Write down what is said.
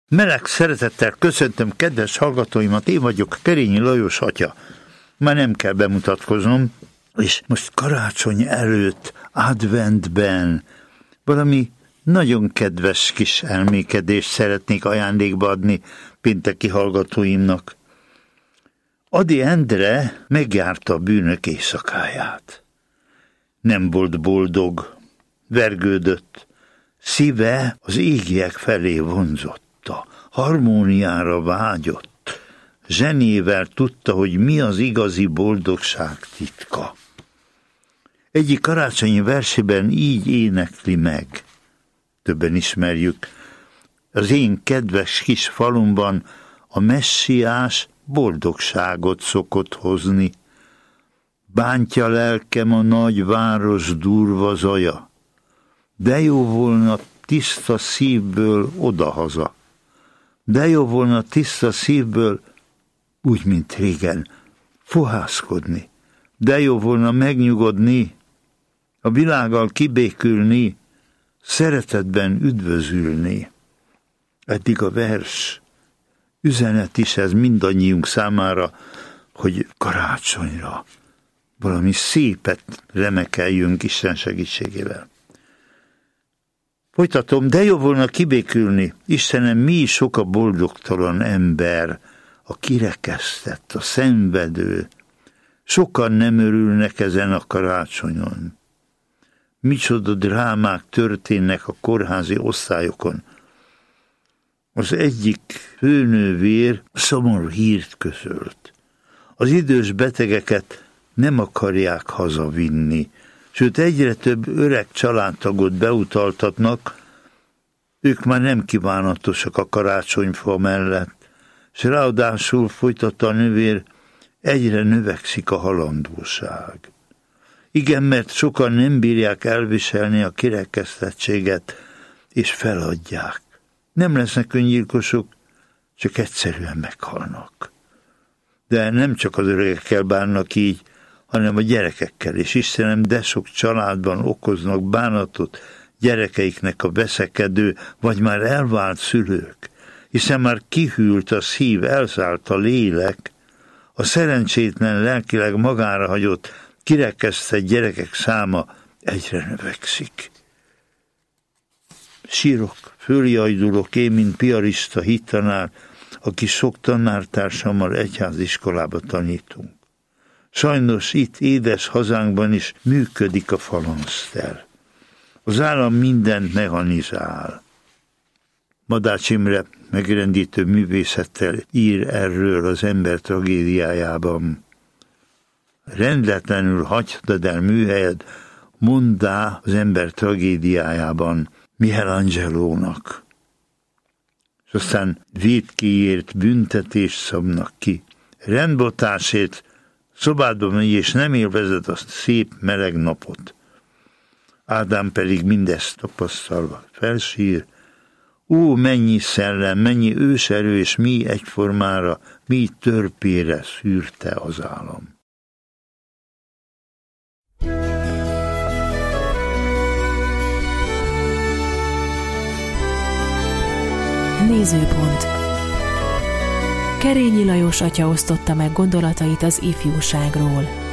Meleg szeretettel köszöntöm kedves hallgatóimat, én vagyok Kerényi Lajos atya. Már nem kell bemutatkoznom, és most karácsony előtt, adventben valami nagyon kedves kis elmékedést szeretnék ajándékba adni pénteki hallgatóimnak. Ady Endre megjárta a bűnök éjszakáját. Nem volt boldog, vergődött, szíve az égiek felé vonzotta, harmóniára vágyott, zenével tudta, hogy mi az igazi boldogság titka. Egyik karácsonyi versében így énekli meg, többen ismerjük: az én kedves kis falumban a messiás boldogságot szokott hozni. Bántja lelkem a nagy város durva zaja, de jó volna tiszta szívből odahaza. De jó volna tiszta szívből, úgy, mint régen, fohászkodni. De jó volna megnyugodni, a világgal kibékülni, szeretetben üdvözülni. Eddig a vers, üzenet is ez mindannyiunk számára, hogy karácsonyra valami szépet remekeljünk Isten segítségével. Folytatom, de jó volna kibékülni. Istenem, mi is sok a boldogtalan ember, a kirekesztett, a szenvedő. Sokan nem örülnek ezen a karácsonyon. Micsoda drámák történnek a kórházi osztályokon. Az egyik főnővér szomorú hírt közölt. Az idős betegeket nem akarják hazavinni, sőt egyre több öreg családtagot beutaltatnak, ők már nem kívánatosak a karácsonyfa mellett, és ráadásul, folytatta a nővér, egyre növekszik a halandóság. Igen, mert sokan nem bírják elviselni a kirekesztettséget, és feladják. Nem lesznek öngyilkosok, csak egyszerűen meghalnak. De nem csak az öregekkel bánnak így, hanem a gyerekekkel, és Istenem, de sok családban okoznak bánatot gyerekeiknek a veszekedő, vagy már elvált szülők, hiszen már kihűlt a szív, elszállt a lélek, a szerencsétlen, lelkileg magára hagyott, kirekesztett gyerekek száma egyre növekszik. Sírok, följajdulok én, mint piarista hittanár, aki sok tanártársammal egyháziskolába tanítunk. Sajnos itt édes hazánkban is működik a falanszter. Az állam mindent mechanizál. Madács Imre megrendítő művészettel ír erről az ember tragédiájában. Rendletlenül hagytad el műhelyed, mondá az ember tragédiájában Michelangelo-nak. És aztán vétkéért büntetést szabnak ki. Rendbotásért szobádba megy, és nem élvezed azt szép meleg napot. Ádám pedig mindezt tapasztalva felsír: ó, mennyi szellem, mennyi őserő, és mi egyformára, mi törpére szűrte az állam. Nézőpont. Kerényi Lajos atya osztotta meg gondolatait az ifjúságról.